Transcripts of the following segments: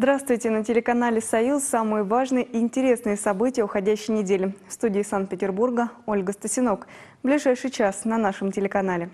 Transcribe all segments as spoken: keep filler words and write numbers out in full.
Здравствуйте! На телеканале «Союз» самые важные и интересные события уходящей недели. В студии Санкт-Петербурга Ольга Стасинок. В ближайший час на нашем телеканале.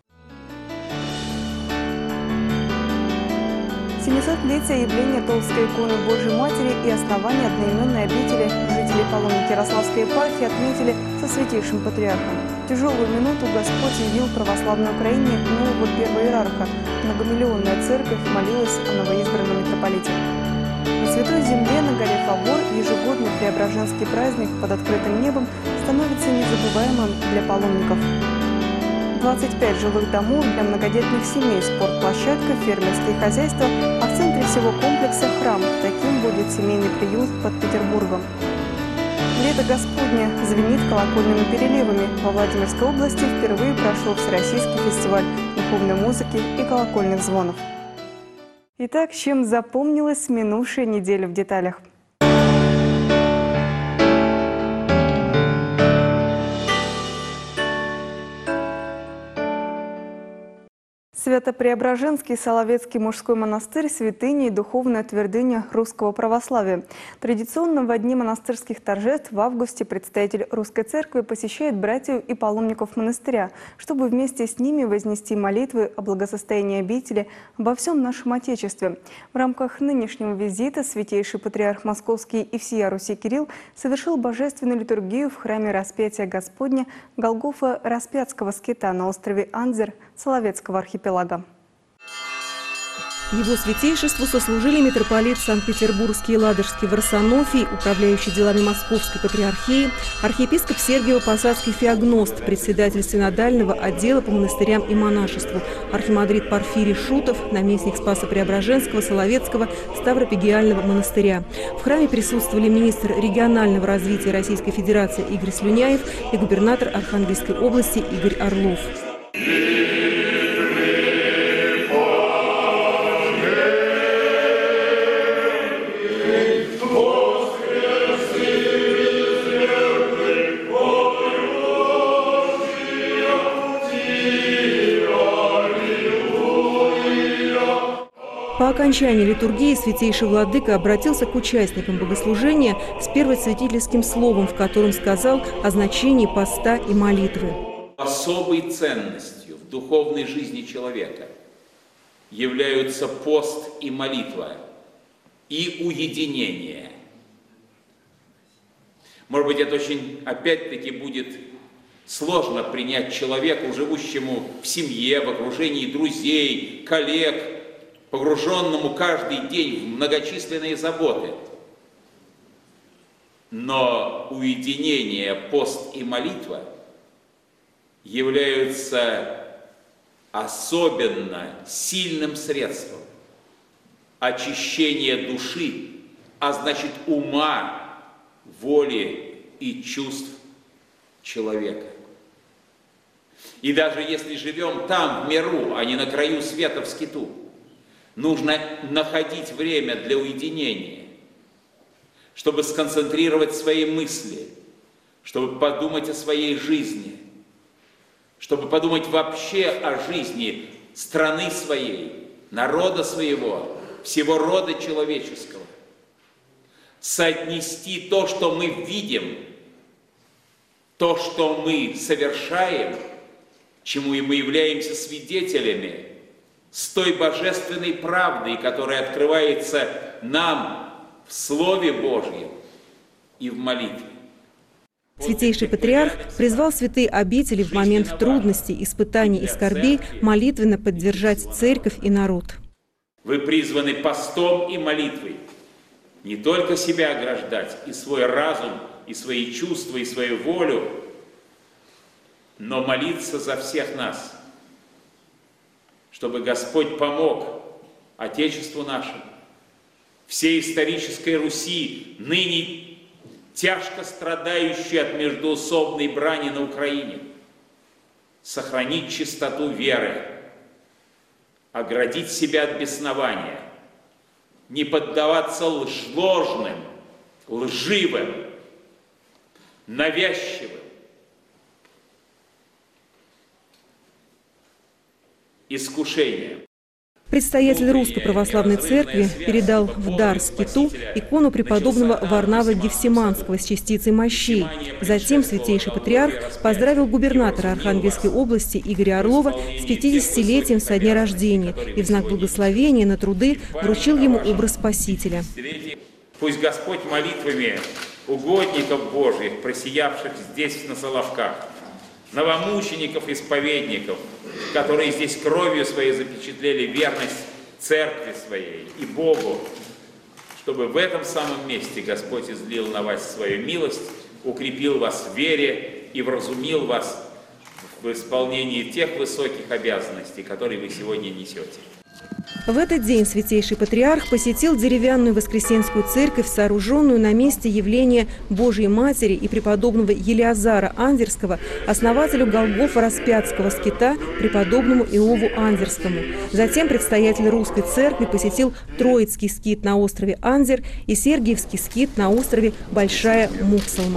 семисотлетие явления Толстой иконы Божьей Матери и основания одноименной обители жители Полонники Ярославской епархии отметили со святейшим патриархом. В тяжелую минуту Господь явил православной Украине нового первого иерарха. Многомиллионная церковь молилась о новоизбранном митрополите. На Святой Земле на горе Фавор ежегодный преображенский праздник под открытым небом становится незабываемым для паломников. двадцать пять жилых домов для многодетных семей, спортплощадка, фермерские хозяйства, а в центре всего комплекса храм. Таким будет семейный приют под Петербургом. Лето Господне звенит колокольными переливами. Во Владимирской области впервые прошел Всероссийский фестиваль духовной музыки и колокольных звонов. Итак, чем запомнилась минувшая неделя в деталях? Свято-Преображенский Соловецкий мужской монастырь – святыня и духовная твердыня русского православия. Традиционно в дни монастырских торжеств в августе представитель Русской Церкви посещает братьев и паломников монастыря, чтобы вместе с ними вознести молитвы о благосостоянии обители, обо всем нашем Отечестве. В рамках нынешнего визита святейший патриарх Московский и всея Руси Кирилл совершил божественную литургию в храме Распятия Господня Голгофа-Распятского скита на острове Анзер Соловецкого архипелага. Его святейшеству сослужили митрополит Санкт-Петербургский и Ладожский Варсонофий, управляющий делами Московской патриархии, архиепископ Сергиево-Посадский Феогност, председатель синодального отдела по монастырям и монашеству, архимандрит Порфирий Шутов, наместник Спасо-Преображенского, Соловецкого, Ставропигиального монастыря. В храме присутствовали министр регионального развития Российской Федерации Игорь Слюняев и губернатор Архангельской области Игорь Орлов. По окончании литургии святейший владыка обратился к участникам богослужения с первосвятительским словом, в котором сказал о значении поста и молитвы. Особой ценностью в духовной жизни человека являются пост и молитва, и уединение. Может быть, это очень, опять-таки, будет сложно принять человеку, живущему в семье, в окружении друзей, коллег, погруженному каждый день в многочисленные заботы. Но уединение, пост и молитва являются особенно сильным средством очищения души, а значит ума, воли и чувств человека. И даже если живем там, в миру, а не на краю света в скиту, нужно находить время для уединения, чтобы сконцентрировать свои мысли, чтобы подумать о своей жизни, чтобы подумать вообще о жизни страны своей, народа своего, всего рода человеческого. Соотнести то, что мы видим, то, что мы совершаем, чему и мы являемся свидетелями, с той божественной правдой, которая открывается нам в Слове Божьем и в молитве. Святейший патриарх призвал святые обители в момент трудностей, испытаний и скорбей молитвенно поддержать церковь и народ. Вы призваны постом и молитвой не только себя ограждать, и свой разум, и свои чувства, и свою волю, но молиться за всех нас, чтобы Господь помог Отечеству нашему, всей исторической Руси, ныне тяжко страдающей от междоусобной брани на Украине, сохранить чистоту веры, оградить себя от беснования, не поддаваться ложным, лживым, навязчивым искушениям. Предстоятель Русской Православной Церкви передал в дар скиту икону преподобного Варнава Гефсиманского с частицей мощей. Затем Святейший Патриарх поздравил губернатора Архангельской области Игоря Орлова с пятидесятилетием со дня рождения и в знак благословения на труды вручил ему образ Спасителя. Пусть Господь молитвами угодников Божьих, просиявших здесь на Соловках, новомучеников-исповедников, которые здесь кровью своей запечатлели верность Церкви своей и Богу, чтобы в этом самом месте Господь излил на вас свою милость, укрепил вас в вере и вразумил вас в исполнении тех высоких обязанностей, которые вы сегодня несете. В этот день Святейший Патриарх посетил деревянную Воскресенскую церковь, сооруженную на месте явления Божьей Матери и преподобного Елеазара Андерского, основателю Голгофа-Распятского скита, преподобному Иову Андерскому. Затем предстоятель Русской Церкви посетил Троицкий скит на острове Андер и Сергиевский скит на острове Большая Муксалма.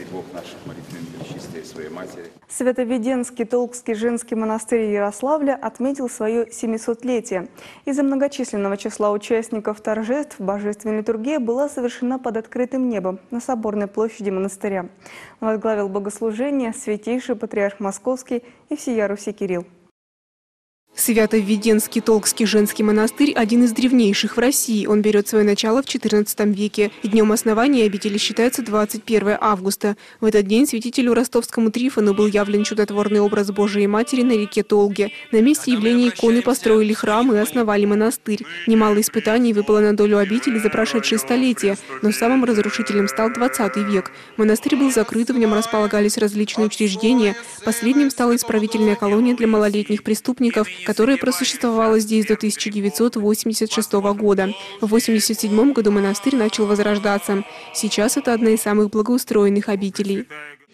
Свято-Веденский Толкский женский монастырь Ярославля отметил свое семисотлетие. Из-за многочисленного числа участников торжеств божественная литургия была совершена под открытым небом на Соборной площади монастыря. Возглавил богослужение святейший патриарх Московский и всея Руси Кирилл. Свято-Введенский Толкский женский монастырь – один из древнейших в России. Он берет свое начало в четырнадцатом веке. И днем основания обители считается двадцать первое августа. В этот день святителю ростовскому Трифону был явлен чудотворный образ Божией Матери на реке Толге. На месте явления иконы построили храм и основали монастырь. Немало испытаний выпало на долю обители за прошедшие столетия, но самым разрушительным стал двадцатый век. Монастырь был закрыт, в нем располагались различные учреждения. Последним стала исправительная колония для малолетних преступников, которая просуществовала здесь до тысяча девятьсот восемьдесят шестого года. В восемьдесят седьмом году монастырь начал возрождаться. Сейчас это одна из самых благоустроенных обителей.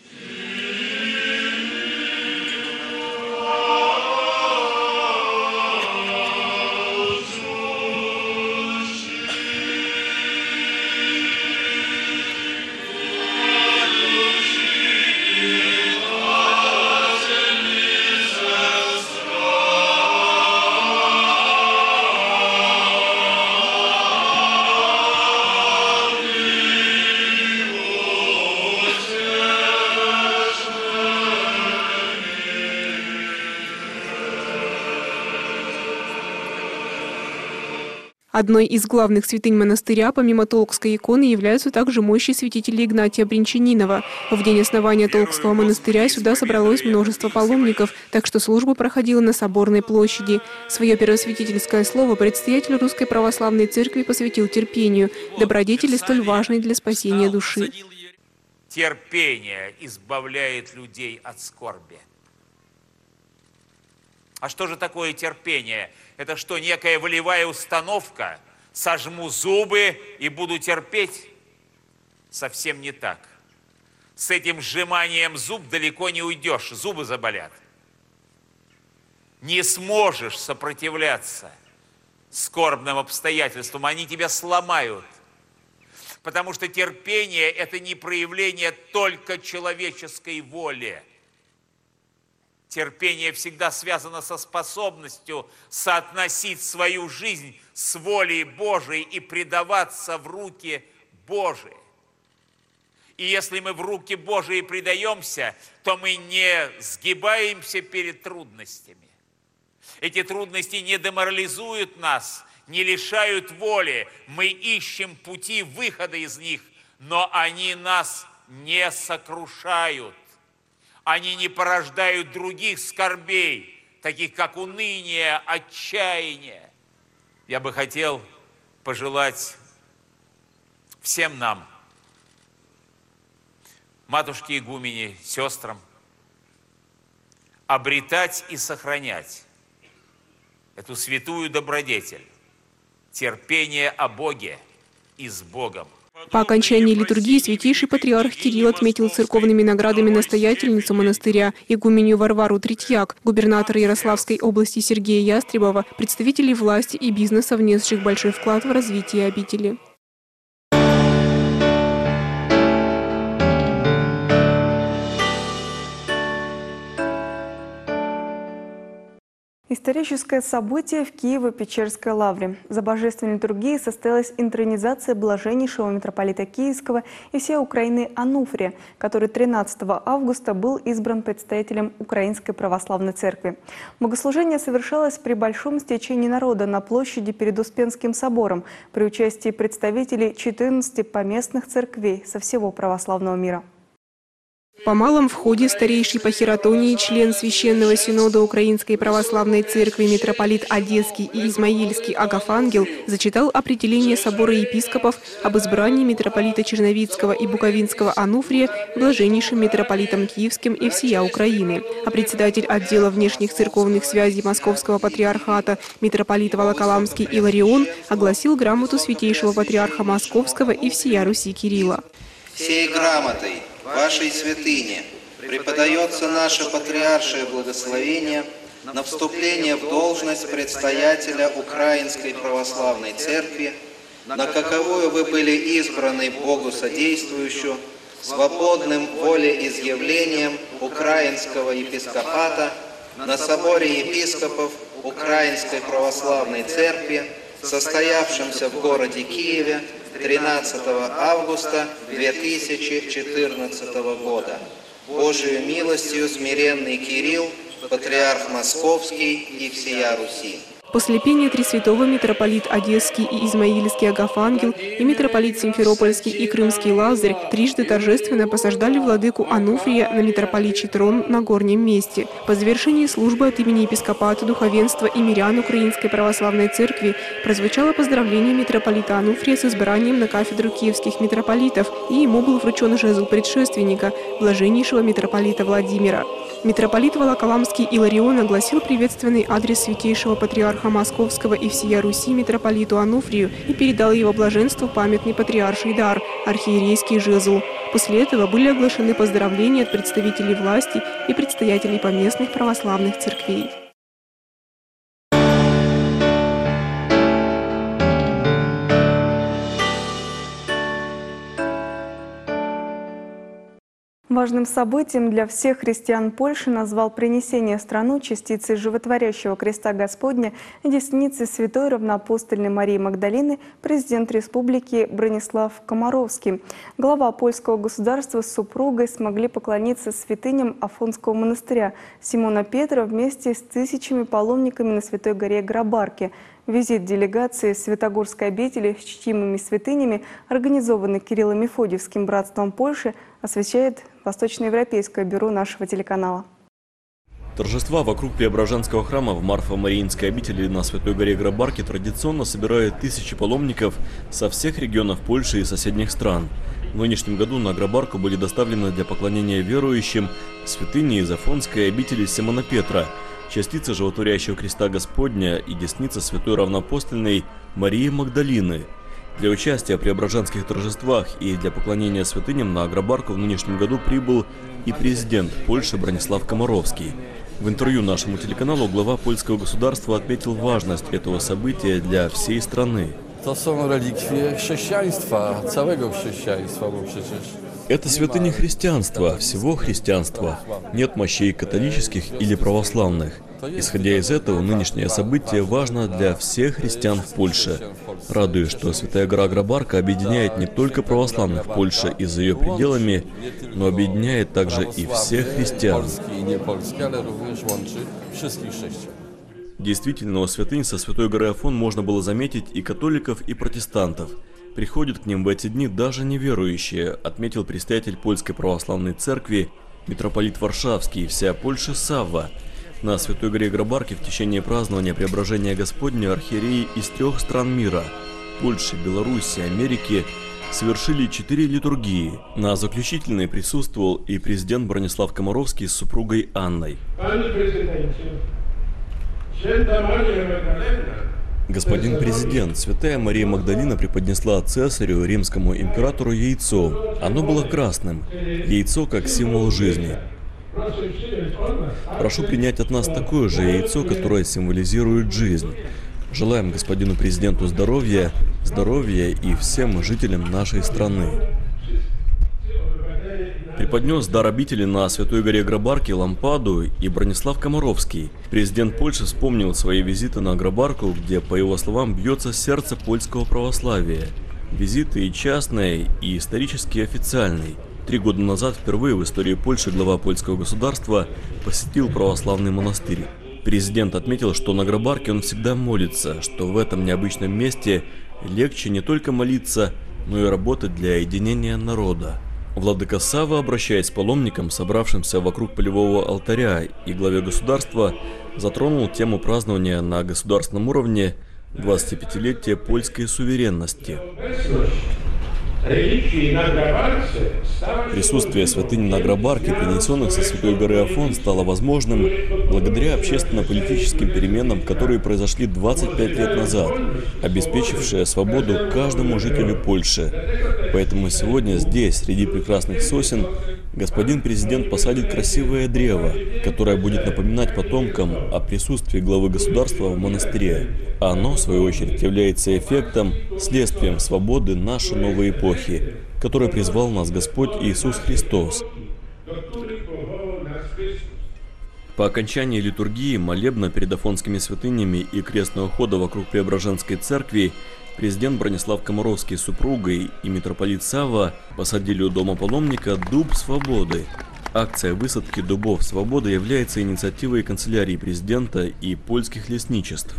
Одной из главных святынь монастыря, помимо Толкской иконы, являются также мощи святителя Игнатия Бринчанинова. В день основания Толкского монастыря сюда собралось множество паломников, так что служба проходила на Соборной площади. Свое первосвятительское слово предстоятель Русской Православной Церкви посвятил терпению, добродетели столь важной для спасения души. Терпение избавляет людей от скорби. А что же такое терпение? Это что, некая волевая установка? Сожму зубы и буду терпеть? Совсем не так. С этим сжиманием зуб далеко не уйдешь, зубы заболят. Не сможешь сопротивляться скорбным обстоятельствам, они тебя сломают. Потому что терпение – это не проявление только человеческой воли. Терпение всегда связано со способностью соотносить свою жизнь с волей Божией и предаваться в руки Божии. И если мы в руки Божии предаемся, то мы не сгибаемся перед трудностями. Эти трудности не деморализуют нас, не лишают воли. Мы ищем пути выхода из них, но они нас не сокрушают. Они не порождают других скорбей, таких как уныние, отчаяние. Я бы хотел пожелать всем нам, матушке игумене, сестрам, обретать и сохранять эту святую добродетель, терпение о Боге и с Богом. По окончании литургии святейший патриарх Кирилл отметил церковными наградами настоятельницу монастыря игуменью Варвару Третьяк, губернатора Ярославской области Сергея Ястребова, представителей власти и бизнеса, внесших большой вклад в развитие обители. И Историческое событие в Киево-Печерской лавре. За божественной литургией состоялась интронизация блаженнейшего митрополита Киевского и всей Украины Ануфрия, который тринадцатого августа был избран предстоятелем Украинской православной церкви. Богослужение совершалось при большом стечении народа на площади перед Успенским собором при участии представителей четырнадцати поместных церквей со всего православного мира. По малом входе старейший по хератонии член Священного Синода Украинской Православной Церкви митрополит Одесский и Измаильский Агафангел зачитал определение собора епископов об избрании митрополита Черновицкого и Буковинского Ануфрия блаженнейшим митрополитом Киевским и всея Украины. А председатель отдела внешних церковных связей Московского патриархата митрополит Волоколамский Иларион огласил грамоту святейшего патриарха Московского и всея Руси Кирилла. Сей грамотой вашей святыне преподается наше патриаршее благословение на вступление в должность предстоятеля Украинской Православной Церкви, на каковую вы были избраны Богу содействующую, свободным волеизъявлением Украинского епископата на соборе епископов Украинской Православной Церкви, состоявшемся в городе Киеве тринадцатого августа две тысячи четырнадцатого года. Божию милостью смиренный Кирилл, патриарх Московский и всея Руси. После пения Тресвятого митрополит Одесский и Измаильский Агафангел и митрополит Симферопольский и Крымский Лазарь трижды торжественно посаждали владыку Ануфрия на митрополичий трон на горнем месте. По завершении службы от имени епископата, духовенства и мирян Украинской Православной Церкви прозвучало поздравление митрополита Ануфрия с избранием на кафедру киевских митрополитов, и ему был вручен жезл предшественника, блаженнейшего митрополита Владимира. Митрополит Волоколамский Иларион огласил приветственный адрес святейшего патриарха Московского и всея Руси митрополиту Ануфрию и передал его блаженству памятный патриарший дар – архиерейский жезл. После этого были оглашены поздравления от представителей власти и предстоятелей поместных православных церквей. Важным событием для всех христиан Польши назвал принесение в страну частицы животворящего креста Господня и десницы святой равноапостольной Марии Магдалины президент республики Бронислав Комаровский. Глава польского государства с супругой смогли поклониться святыням Афонского монастыря Симона Петра вместе с тысячами паломниками на Святой горе Грабарке. Визит делегации Святогорской обители с чтимыми святынями, организованный Кирилло-Мефодиевским братством Польши, освещает Восточноевропейское бюро нашего телеканала. Торжества вокруг Преображенского храма в Марфо-Мариинской обители на Святой горе Грабарке традиционно собирают тысячи паломников со всех регионов Польши и соседних стран. В нынешнем году на Грабарку были доставлены для поклонения верующим святыни из Афонской обители Симона Петра, частица животворящего креста Господня и десница святой равноапостольной Марии Магдалины. Для участия в преображенских торжествах и для поклонения святыням на Грабарку в нынешнем году прибыл и президент Польши Бронислав Комаровский. В интервью нашему телеканалу глава польского государства отметил важность этого события для всей страны. To są relikwie chrześcijaństwa, całego chrześcijaństwa, bo przecież... Это святыни христианства, всего христианства. Нет мощей католических или православных. Исходя из этого, нынешнее событие важно для всех христиан в Польше. Радует, что Святая гора Грабарка объединяет не только православных в Польше и за ее пределами, но объединяет также и всех христиан. Действительно, у святынь со Святой горы Афон можно было заметить и католиков, и протестантов. Приходят к ним в эти дни даже неверующие, отметил предстоятель Польской православной церкви, митрополит Варшавский и вся Польша Савва. На Святой горе Грабарке в течение празднования Преображения Господня архиереи из трех стран мира – Польши, Беларуси, Америки – совершили четыре литургии. На заключительной присутствовал и президент Бронислав Комаровский с супругой Анной. Господин президент, Святая Мария Магдалина преподнесла цесарю, римскому императору, яйцо. Оно было красным. Яйцо как символ жизни. Прошу принять от нас такое же яйцо, которое символизирует жизнь. Желаем господину президенту здоровья, здоровья и всем жителям нашей страны. преподнес дар обители на Святой горе Грабарки Лампаду и Бронислав Комаровский. Президент Польши вспомнил свои визиты на Грабарку, где, по его словам, бьется сердце польского православия. Визиты и частные, и исторически официальные. Три года назад впервые в истории Польши глава польского государства посетил православный монастырь. Президент отметил, что на Грабарке он всегда молится, что в этом необычном месте легче не только молиться, но и работать для единения народа. Владыка Савва, обращаясь к паломникам, собравшимся вокруг полевого алтаря, и главе государства, затронул тему празднования на государственном уровне двадцатипятилетия польской суверенности. Присутствие святынь на Грабарке, принесенных со Святой горы Афон, стало возможным благодаря общественно-политическим переменам, которые произошли двадцать пять лет назад, обеспечившие свободу каждому жителю Польши. Поэтому сегодня здесь, среди прекрасных сосен, господин президент посадит красивое древо, которое будет напоминать потомкам о присутствии главы государства в монастыре. А оно, в свою очередь, является эффектом, следствием свободы нашей новой эпохи, которой призвал нас Господь Иисус Христос. По окончании литургии, молебна перед афонскими святынями и крестного хода вокруг Преображенской церкви президент Бронислав Комаровский с супругой и митрополит Савва посадили у дома паломника дуб свободы. Акция высадки дубов свободы является инициативой канцелярии президента и польских лесничеств.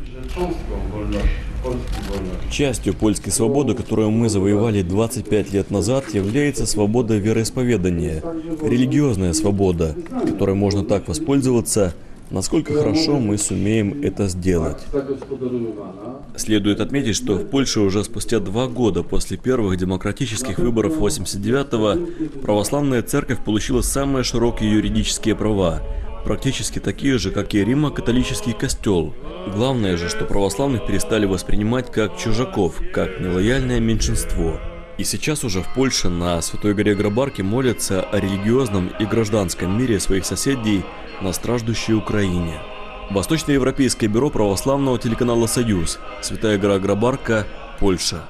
Частью польской свободы, которую мы завоевали двадцать пять лет назад, является свобода вероисповедания, религиозная свобода, которой можно так воспользоваться, насколько хорошо мы сумеем это сделать. Следует отметить, что в Польше уже спустя два года после первых демократических выборов восемьдесят девятого православная церковь получила самые широкие юридические права, практически такие же, как и римо-католический костел. Главное же, что православных перестали воспринимать как чужаков, как нелояльное меньшинство. И сейчас уже в Польше на Святой горе Грабарки молятся о религиозном и гражданском мире своих соседей на страждущей Украине. Восточноевропейское бюро православного телеканала «Союз», Святая гора Грабарка, Польша.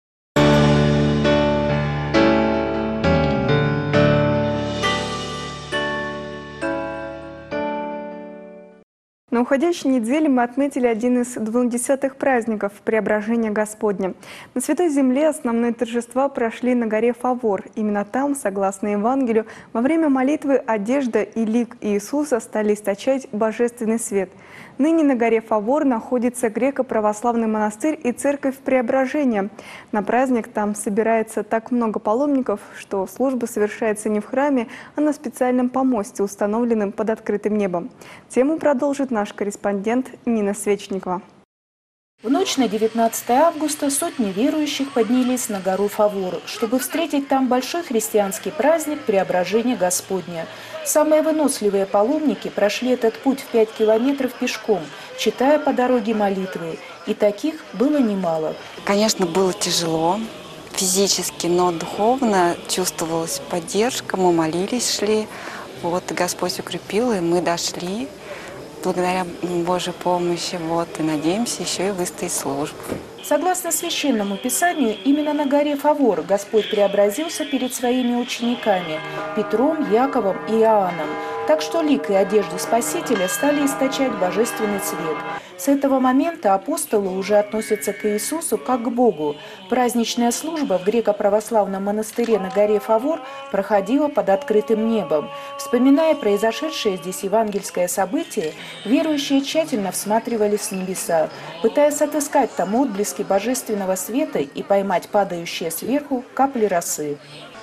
На уходящей неделе мы отметили один из двунадесятых праздников – Преображения Господня. На Святой Земле основные торжества прошли на горе Фавор. Именно там, согласно Евангелию, во время молитвы одежда и лик Иисуса стали источать божественный свет. Ныне на горе Фавор находится греко-православный монастырь и церковь Преображения. На праздник там собирается так много паломников, что служба совершается не в храме, а на специальном помосте, установленном под открытым небом. Тему продолжит наш корреспондент Нина Свечникова. В ночь на девятнадцатое августа сотни верующих поднялись на гору Фавор, чтобы встретить там большой христианский праздник Преображения Господня. Самые выносливые паломники прошли этот путь в пять километров пешком, читая по дороге молитвы. И таких было немало. Конечно, было тяжело физически, но духовно чувствовалась поддержка. Мы молились, шли. Вот Господь укрепил, и мы дошли. Благодаря Божьей помощи, вот, и надеемся еще и выстоять службу. Согласно Священному Писанию, именно на горе Фавор Господь преобразился перед своими учениками – Петром, Яковом и Иоанном. Так что лик и одежду Спасителя стали источать божественный цвет. С этого момента апостолы уже относятся к Иисусу как к Богу. Праздничная служба в греко-православном монастыре на горе Фавор проходила под открытым небом. Вспоминая произошедшее здесь евангельское событие, верующие тщательно всматривались в небеса, пытаясь отыскать там отблески божественного света и поймать падающие сверху капли росы.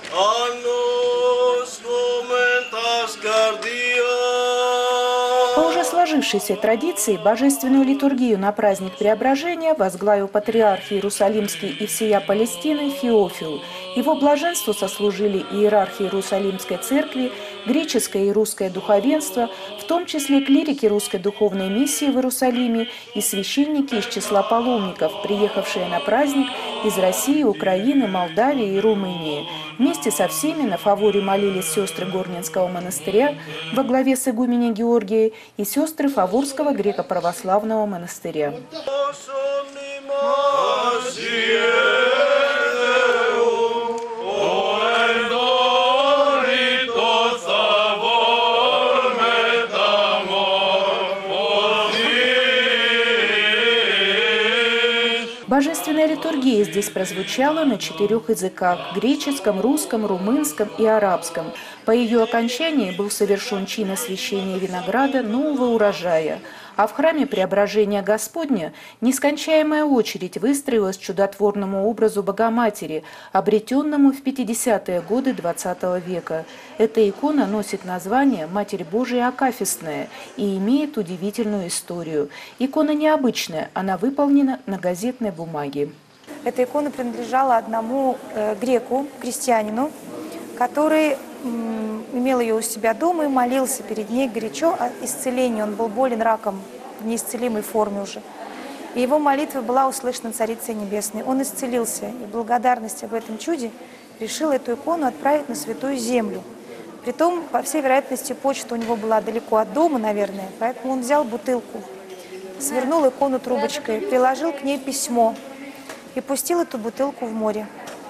По уже сложившейся традиции божественную литургию на праздник Преображения возглавил патриарх Иерусалимский и всея Палестины Феофил. Его блаженству сослужили иерархи Иерусалимской церкви, греческое и русское духовенство, в том числе клирики русской духовной миссии в Иерусалиме и священники из числа паломников, приехавшие на праздник из России, Украины, Молдавии и Румынии. Вместе со всеми на Фаворе молились сестры Горненского монастыря во главе с игуменей Георгией и сестры Фаворского греко-православного монастыря. Oh Божественная литургия здесь прозвучала на четырех языках – греческом, русском, румынском и арабском. По ее окончании был совершен чин освящения винограда нового урожая. А в храме Преображения Господня нескончаемая очередь выстроилась к чудотворному образу Богоматери, обретенному в пятидесятые годы двадцатого века. Эта икона носит название «Матерь Божия Акафистная» и имеет удивительную историю. Икона необычная, она выполнена на газетной бумаге. Эта икона принадлежала одному э, греку, крестьянину, который м, имел ее у себя дома и молился перед ней горячо о исцелении. Он был болен раком в неисцелимой форме уже. И его молитва была услышана Царицей Небесной. Он исцелился, и в благодарность об этом чуде решил эту икону отправить на Святую Землю. Притом, по всей вероятности, почта у него была далеко от дома, наверное, поэтому он взял бутылку, свернул икону трубочкой, приложил к ней письмо и пустил эту бутылку в море.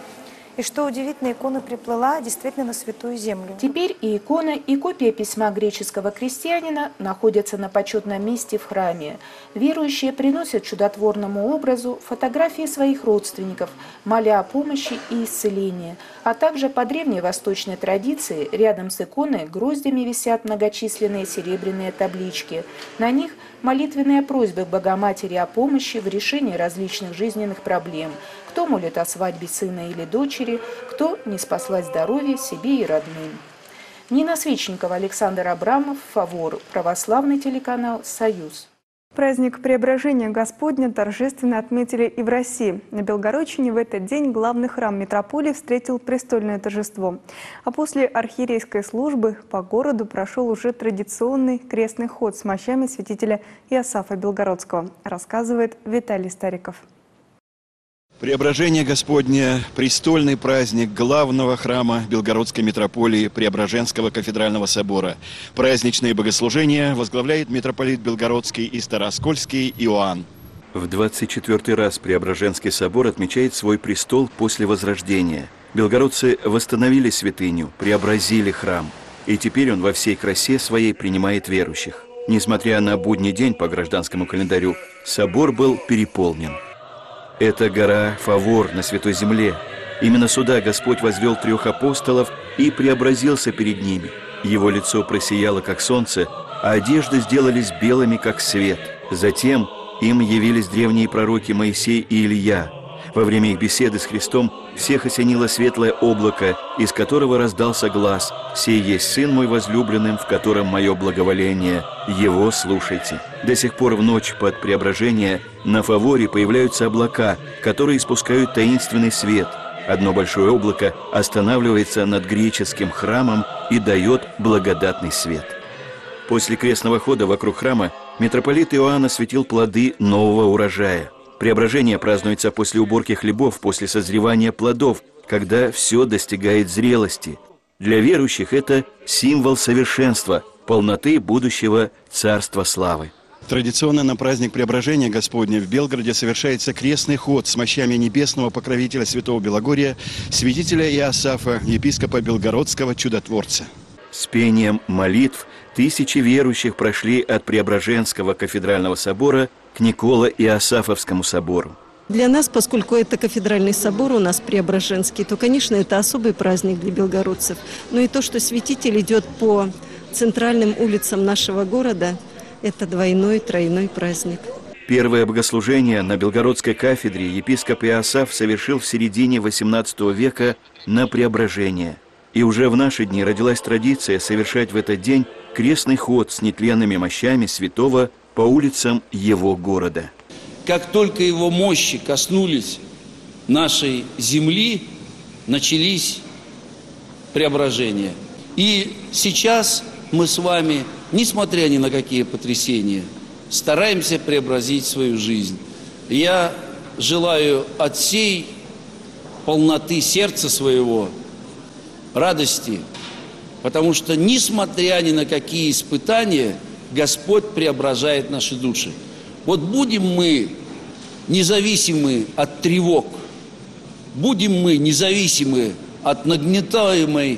И что удивительно, икона приплыла действительно на Святую Землю. Теперь и икона, и копия письма греческого крестьянина находятся на почетном месте в храме. Верующие приносят чудотворному образу фотографии своих родственников, моля о помощи и исцелении. А также по древней восточной традиции рядом с иконой гроздями висят многочисленные серебряные таблички. На них молитвенные просьбы к Богоматери о помощи в решении различных жизненных проблем. Кто молит о свадьбе сына или дочери, кто не спаслать здоровье себе и родным. Нина Свечникова, Александр Абрамов, «Фавор», православный телеканал «Союз». Праздник Преображения Господня торжественно отметили и в России. На Белгородчине в этот день главный храм митрополии встретил престольное торжество. А после архиерейской службы по городу прошел уже традиционный крестный ход с мощами святителя Иосафа Белгородского, рассказывает Виталий Стариков. Преображение Господня – престольный праздник главного храма Белгородской митрополии Преображенского кафедрального собора. Праздничные богослужения возглавляет митрополит Белгородский и Старооскольский Иоанн. В двадцать четвёртый раз Преображенский собор отмечает свой престол после Возрождения. Белгородцы восстановили святыню, преобразили храм. И теперь он во всей красе своей принимает верующих. Несмотря на будний день по гражданскому календарю, собор был переполнен. Это гора Фавор на Святой Земле. Именно сюда Господь возвел трех апостолов и преобразился перед ними. Его лицо просияло, как солнце, а одежды сделались белыми, как свет. Затем им явились древние пророки Моисей и Илья. Во время их беседы с Христом всех осенило светлое облако, из которого раздался глас: «Сей есть Сын мой возлюбленный, в котором мое благоволение, Его слушайте». До сих пор в ночь под Преображение на Фаворе появляются облака, которые испускают таинственный свет. Одно большое облако останавливается над греческим храмом и дает благодатный свет. После крестного хода вокруг храма митрополит Иоанн осветил плоды нового урожая. Преображение празднуется после уборки хлебов, после созревания плодов, когда все достигает зрелости. Для верующих это символ совершенства, полноты будущего Царства славы. Традиционно на праздник Преображения Господня в Белгороде совершается крестный ход с мощами небесного покровителя Святого Белогория, святителя Иосафа, епископа Белгородского чудотворца. С пением молитв тысячи верующих прошли от Преображенского кафедрального собора к Николо-Иосафовскому собору. Для нас, поскольку это кафедральный собор у нас Преображенский, то, конечно, это особый праздник для белгородцев. Но и то, что святитель идет по центральным улицам нашего города, это двойной, тройной праздник. Первое богослужение на Белгородской кафедре епископ Иосаф совершил в середине восемнадцатого века на Преображение. И уже в наши дни родилась традиция совершать в этот день крестный ход с нетленными мощами святого по улицам его города. Как только его мощи коснулись нашей земли, начались преображения. И сейчас мы с вами, несмотря ни на какие потрясения, стараемся преобразить свою жизнь. Я желаю от всей полноты сердца своего радости, потому что, несмотря ни на какие испытания, Господь преображает наши души. Вот будем мы независимы от тревог, будем мы независимы от нагнетаемой,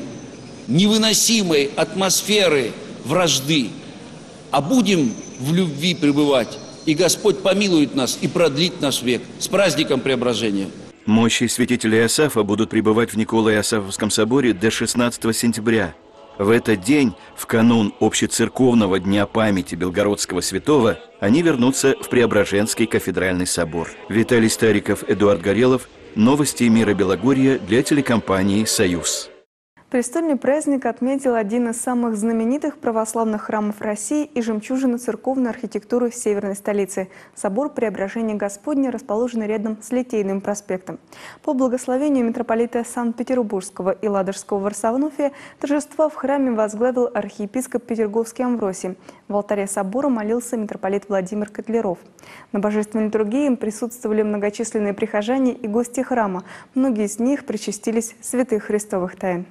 невыносимой атмосферы вражды, а будем в любви пребывать, и Господь помилует нас и продлит наш век. С праздником Преображения! Мощи святителя Иосафа будут пребывать в Николо-Иосафовском соборе до шестнадцатого сентября. В этот день, в канун общецерковного дня памяти Белгородского святого, они вернутся в Преображенский кафедральный собор. Виталий Стариков, Эдуард Горелов. Новости мира Белогорья для телекомпании «Союз». Престольный праздник отметил один из самых знаменитых православных храмов России и жемчужина церковной архитектуры северной столицы – собор Преображения Господня, расположенный рядом с Литейным проспектом. По благословению митрополита Санкт-Петербургского и Ладожского Варсонофия торжества в храме возглавил архиепископ Петерговский Амвросий. В алтаре собора молился митрополит Владимир Котляров. На божественной литургии присутствовали многочисленные прихожане и гости храма. Многие из них причастились святых христовых тайн.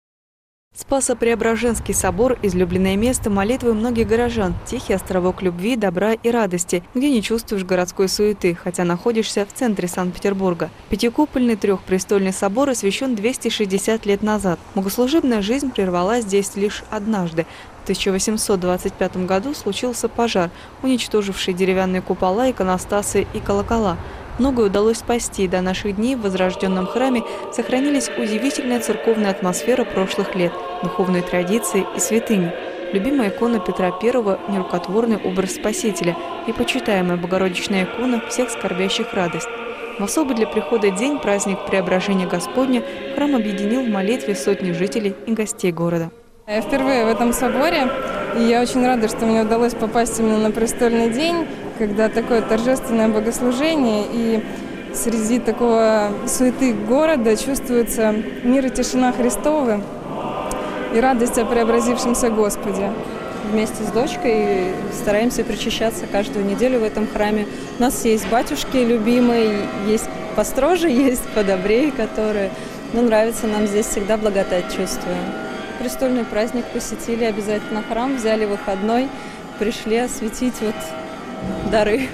Спасо-Преображенский собор – излюбленное место молитвы многих горожан, тихий островок любви, добра и радости, где не чувствуешь городской суеты, хотя находишься в центре Санкт-Петербурга. Пятикупольный трехпрестольный собор освящен двести шестьдесят лет назад. Богослужебная жизнь прервалась здесь лишь однажды. В тысяча восемьсот двадцать пятом году случился пожар, уничтоживший деревянные купола, иконостасы и колокола. Многое удалось спасти, и до наших дней в возрожденном храме сохранились удивительная церковная атмосфера прошлых лет, духовные традиции и святыни. Любимая икона Петра Первого – нерукотворный образ Спасителя и почитаемая Богородичная икона всех скорбящих радость. В особый для прихода день, праздник Преображения Господня, храм объединил в молитве сотни жителей и гостей города. Я впервые в этом соборе, и я очень рада, что мне удалось попасть именно на престольный день, когда такое торжественное богослужение, и среди такого суеты города чувствуется мир и тишина Христовы и радость о преобразившемся Господе. Вместе с дочкой стараемся причащаться каждую неделю в этом храме. У нас есть батюшки любимые, есть построже, есть подобрее, которые, ну, нравится нам здесь, всегда благодать чувствуем. Престольный праздник посетили обязательно храм, взяли выходной, пришли осветить вот дары.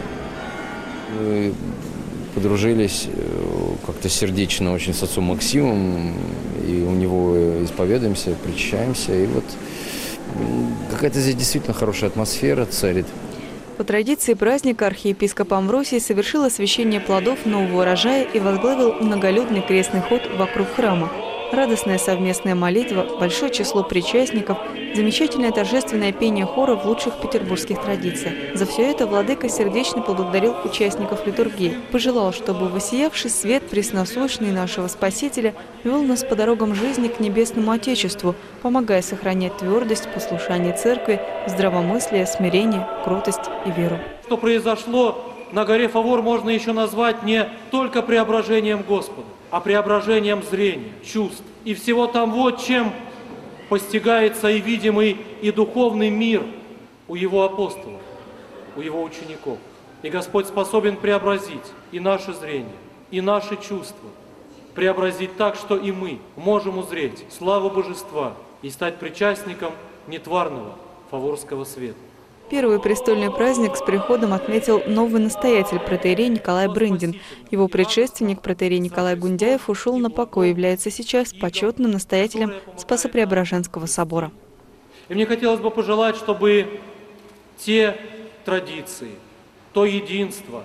Мы подружились как-то сердечно очень с отцом Максимом, и у него исповедуемся, причащаемся, и вот какая-то здесь действительно хорошая атмосфера царит. По традиции праздника архиепископ Амвросий совершил освящение плодов нового урожая и возглавил многолюдный крестный ход вокруг храма. Радостная совместная молитва, большое число причастников, замечательное торжественное пение хора в лучших петербургских традициях. За все это владыка сердечно поблагодарил участников литургии. Пожелал, чтобы воссиявший свет пресносущный нашего Спасителя вел нас по дорогам жизни к небесному Отечеству, помогая сохранять твердость, послушание Церкви, здравомыслие, смирение, кротость и веру. Что произошло на горе Фавор, можно еще назвать не только преображением Господа, а преображением зрения, чувств и всего того, чем постигается и видимый, и духовный мир у Его апостолов, у Его учеников. И Господь способен преобразить и наше зрение, и наши чувства, преобразить так, что и мы можем узреть славу Божества и стать причастником нетварного фаворского света. Первый престольный праздник с приходом отметил новый настоятель протоиерей Николай Брындин. Его предшественник протоиерей Николай Гундяев ушел на покой и является сейчас почетным настоятелем Спасо-Преображенского собора. И мне хотелось бы пожелать, чтобы те традиции, то единство,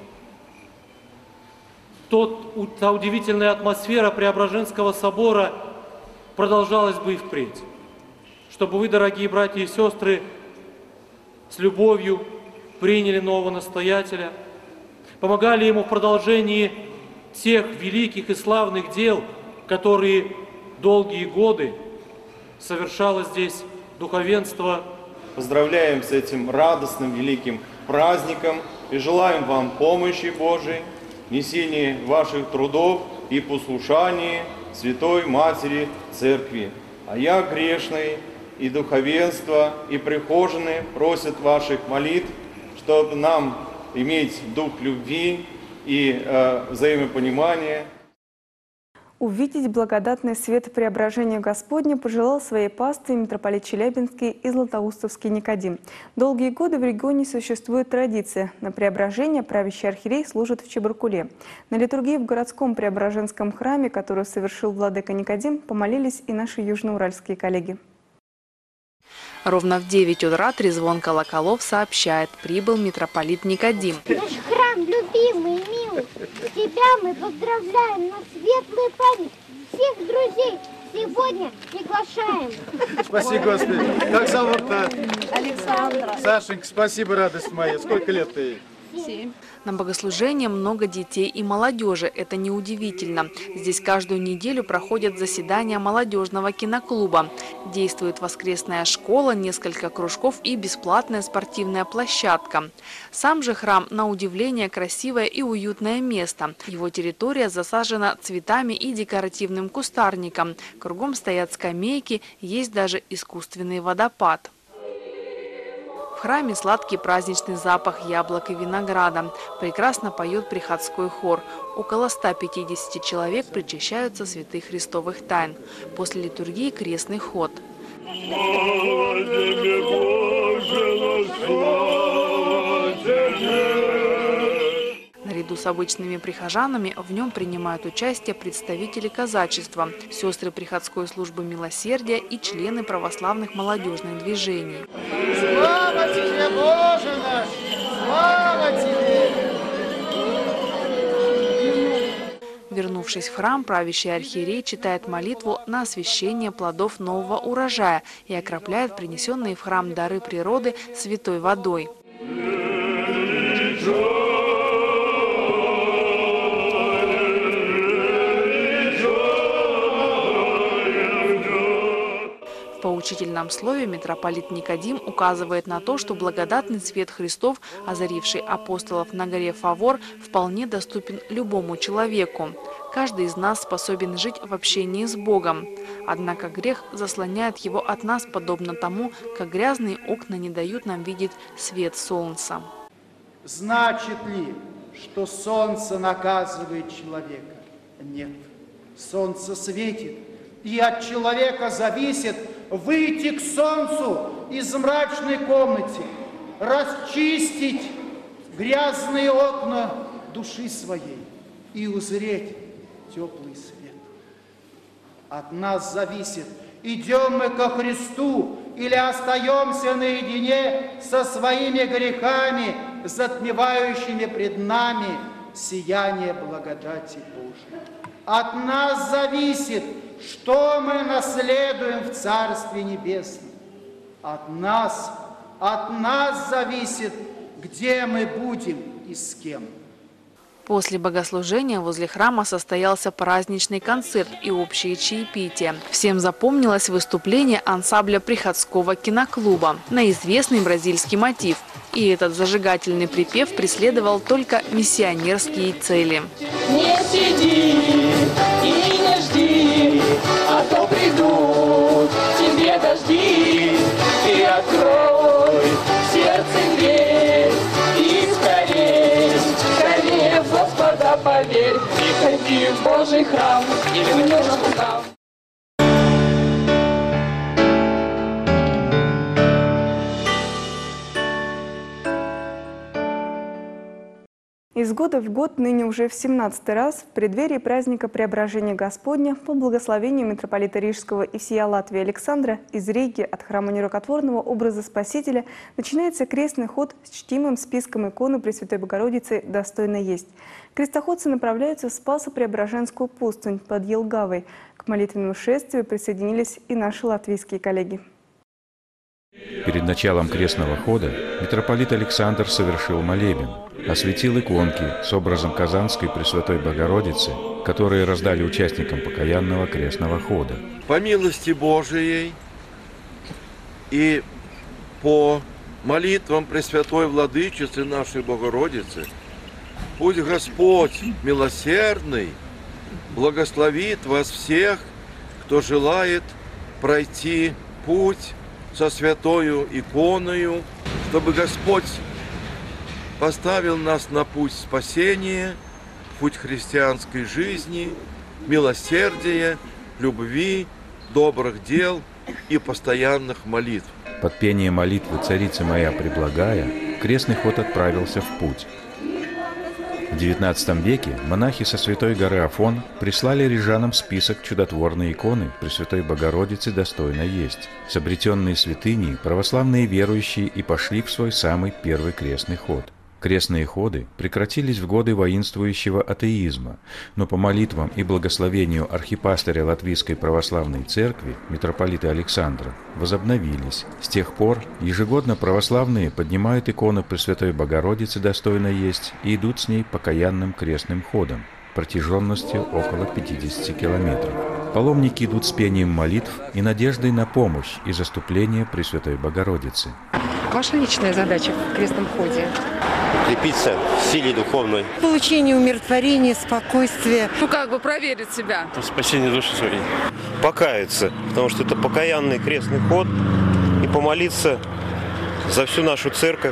тот, та удивительная атмосфера Преображенского собора продолжалась бы и впредь. Чтобы вы, дорогие братья и сестры, с любовью приняли нового настоятеля, помогали ему в продолжении тех великих и славных дел, которые долгие годы совершало здесь духовенство. Поздравляем с этим радостным великим праздником и желаем вам помощи Божией, несения ваших трудов и послушания Святой Матери Церкви. А я грешный, и духовенство, и прихожане просят ваших молитв, чтобы нам иметь дух любви и э, взаимопонимания. Увидеть благодатный свет Преображения Господня пожелал своей пастве митрополит Челябинский и Златоустовский Никодим. Долгие годы в регионе существует традиция. На Преображение правящий архиерей служит в Чебаркуле. На литургии в городском Преображенском храме, которую совершил владыка Никодим, помолились и наши южноуральские коллеги. Ровно в девять утра трезвон колоколов сообщает, прибыл митрополит Никодим. Наш храм любимый и милый, тебя мы поздравляем на светлую память всех друзей. Сегодня приглашаем. Спасибо, Господи. Как зовут-то? Александра. Сашенька, спасибо, радость моя. Сколько лет ты? Семь. На богослужении много детей и молодежи. Это неудивительно. Здесь каждую неделю проходят заседания молодежного киноклуба. Действует воскресная школа, несколько кружков и бесплатная спортивная площадка. Сам же храм, на удивление, красивое и уютное место. Его территория засажена цветами и декоративным кустарником. Кругом стоят скамейки, есть даже искусственный водопад. В храме сладкий праздничный запах яблок и винограда. Прекрасно поет приходской хор. Около ста пятидесяти человек причащаются святых христовых тайн. После литургии крестный ход. Наряду с обычными прихожанами в нем принимают участие представители казачества, сестры приходской службы милосердия и члены православных молодежных движений. Слава тебе, Боже наш! Слава тебе! Вернувшись в храм, правящий архиерей читает молитву на освящение плодов нового урожая и окропляет принесенные в храм дары природы святой водой. В поучительном слове митрополит Никодим указывает на то, что благодатный свет Христов, озаривший апостолов на горе Фавор, вполне доступен любому человеку. Каждый из нас способен жить в общении с Богом. Однако грех заслоняет его от нас, подобно тому, как грязные окна не дают нам видеть свет солнца. Значит ли, что солнце наказывает человека? Нет. Солнце светит, и от человека зависит выйти к солнцу из мрачной комнаты, расчистить грязные окна души своей и узреть теплый свет. От нас зависит, идем мы ко Христу или остаемся наедине со своими грехами, затмевающими пред нами сияние благодати Божией. От нас зависит, что мы наследуем в Царстве Небесном. От нас, от нас зависит, где мы будем и с кем. После богослужения возле храма состоялся праздничный концерт и общее чаепитие. Всем запомнилось выступление ансамбля приходского киноклуба на известный бразильский мотив. И этот зажигательный припев преследовал только миссионерские цели. Не сиди и не жди, а то придут тебе дожди. Ты открой в сердце дверь и скорей, скорее в Господа поверь. Приходи в Божий храм или в нем там. Из года в год, ныне уже в семнадцатый раз, в преддверии праздника Преображения Господня, по благословению митрополита Рижского и всея Латвии Александра, из Риги от храма Нерукотворного образа Спасителя начинается крестный ход с чтимым списком иконы Пресвятой Богородицы «Достойно есть». Крестоходцы направляются в Спасо-Преображенскую пустынь под Елгавой. К молитвенному шествию присоединились и наши латвийские коллеги. Перед началом крестного хода митрополит Александр совершил молебен, осветил иконки с образом Казанской Пресвятой Богородицы, которые раздали участникам покаянного крестного хода. По милости Божией и по молитвам Пресвятой Владычицы нашей Богородицы, пусть Господь милосердный благословит вас всех, кто желает пройти путь со святою иконою, чтобы Господь поставил нас на путь спасения, путь христианской жизни, милосердия, любви, добрых дел и постоянных молитв. Под пение молитвы «Царица моя преблагая» крестный ход отправился в путь. В девятнадцатом веке монахи со Святой горы Афон прислали рижанам список чудотворной иконы Пресвятой Богородицы «Достойно есть». С обретенной святыней православные верующие и пошли в свой самый первый крестный ход. Крестные ходы прекратились в годы воинствующего атеизма, но по молитвам и благословению архипастыря Латвийской православной церкви, митрополита Александра, возобновились. С тех пор ежегодно православные поднимают икону Пресвятой Богородицы «Достойно есть» и идут с ней покаянным крестным ходом, протяженностью около пятидесяти километров. Паломники идут с пением молитв и надеждой на помощь и заступление Пресвятой Богородицы. Ваша личная задача в крестном ходе? Укрепиться в силе духовной. Получение умиротворения, спокойствия. Ну, как бы проверить себя. Спасение души своей. Покаяться, потому что это покаянный крестный ход. И помолиться за всю нашу церковь,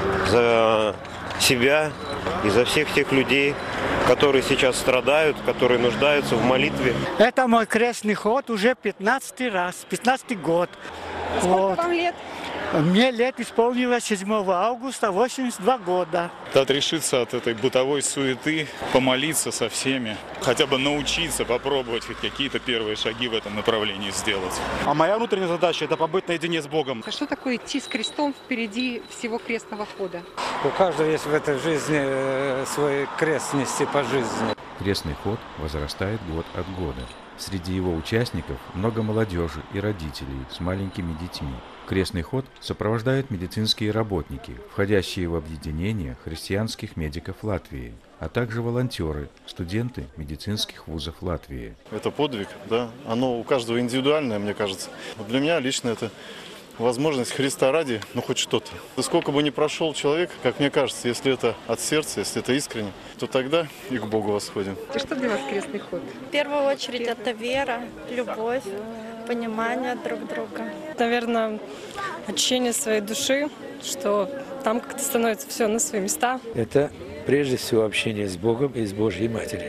за себя и за всех тех людей, которые сейчас страдают, которые нуждаются в молитве. Это мой крестный ход уже пятнадцатый раз, пятнадцатый год. Сколько вот. Вам лет? Мне лет исполнилось седьмого августа, восемьдесят два года. Отрешиться от этой бытовой суеты, помолиться со всеми, хотя бы научиться, попробовать хоть какие-то первые шаги в этом направлении сделать. А моя внутренняя задача – это побыть наедине с Богом. А что такое идти с крестом впереди всего крестного хода? У каждого есть в этой жизни свой крест нести по жизни. Крестный ход возрастает год от года. Среди его участников много молодежи и родителей с маленькими детьми. Крестный ход сопровождают медицинские работники, входящие в объединение христианских медиков Латвии, а также волонтеры, студенты медицинских вузов Латвии. Это подвиг, да, оно у каждого индивидуальное, мне кажется. Для меня лично это возможность Христа ради, ну хоть что-то. Да сколько бы ни прошел человек, как мне кажется, если это от сердца, если это искренне, то тогда и к Богу восходим. И что для вас крестный ход? В первую очередь это вера, любовь, понимание друг друга. Наверное, очищение своей души, что там как-то становится все на свои места. Это прежде всего общение с Богом и с Божьей Матерью.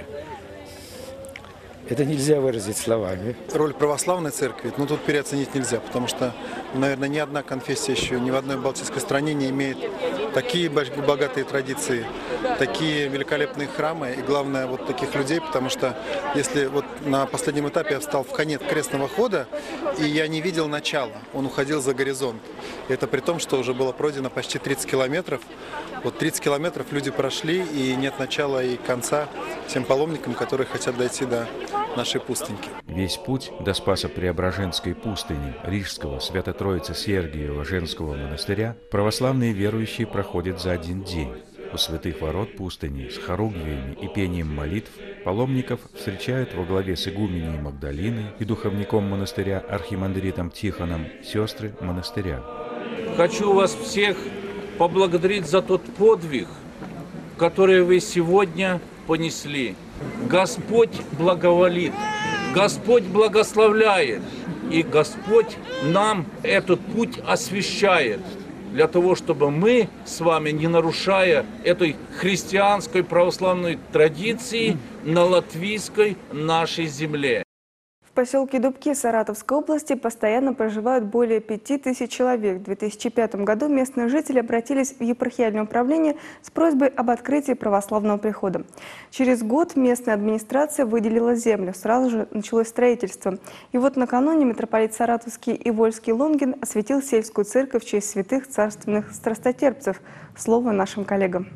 Это нельзя выразить словами. Роль православной церкви, ну тут переоценить нельзя, потому что, наверное, ни одна конфессия еще, ни в одной балтийской стране не имеет такие богатые традиции, такие великолепные храмы и, главное, вот таких людей, потому что если вот на последнем этапе я встал в конец крестного хода, и я не видел начала, он уходил за горизонт. И это при том, что уже было пройдено почти тридцать километров. Вот тридцать километров люди прошли, и нет начала и конца тем паломникам, которые хотят дойти до нашей пустыньки. Весь путь до Спасо-Преображенской пустыни Рижского Свято-Троице-Сергиева женского монастыря православные верующие проходят за один день. У святых ворот пустыни с хоругвиями и пением молитв паломников встречают во главе с игуменей Магдалиной и духовником монастыря архимандритом Тихоном сестры монастыря. Хочу вас всех поблагодарить за тот подвиг, который вы сегодня понесли. Господь благоволит, Господь благословляет, и Господь нам этот путь освящает, для того, чтобы мы с вами, не нарушая этой христианской православной традиции, на латвийской нашей земле. В поселке Дубки Саратовской области постоянно проживают более пяти тысяч человек. В две тысячи пятом году местные жители обратились в епархиальное управление с просьбой об открытии православного прихода. Через год местная администрация выделила землю. Сразу же началось строительство. И вот накануне митрополит Саратовский и Вольский Лонгин осветил сельскую церковь в честь святых царственных страстотерпцев. Слово нашим коллегам.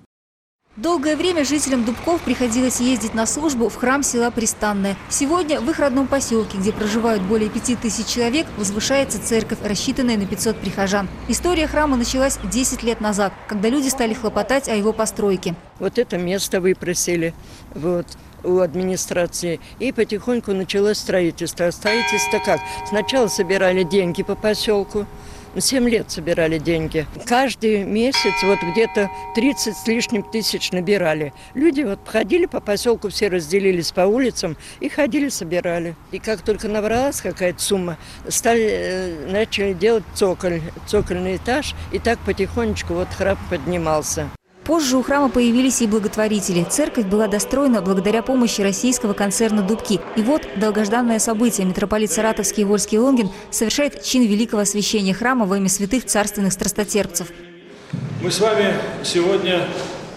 Долгое время жителям Дубков приходилось ездить на службу в храм села Пристанное. Сегодня в их родном поселке, где проживают более пяти тысяч человек, возвышается церковь, рассчитанная на пятьсот прихожан. История храма началась десять лет назад, когда люди стали хлопотать о его постройке. Вот это место выпросили вот, у администрации, и потихоньку началось строительство. Строительство как? Сначала собирали деньги по поселку. Семь лет собирали деньги. Каждый месяц вот где-то тридцать с лишним тысяч набирали. Люди вот ходили по поселку, все разделились по улицам и ходили, собирали. И как только набралась какая-то сумма, стали, начали делать цоколь, цокольный этаж, и так потихонечку вот храм поднимался. Позже у храма появились и благотворители. Церковь была достроена благодаря помощи российского концерна «Дубки». И вот долгожданное событие. Митрополит Саратовский и Вольский Лонгин совершает чин великого освящения храма во имя святых царственных страстотерпцев. Мы с вами сегодня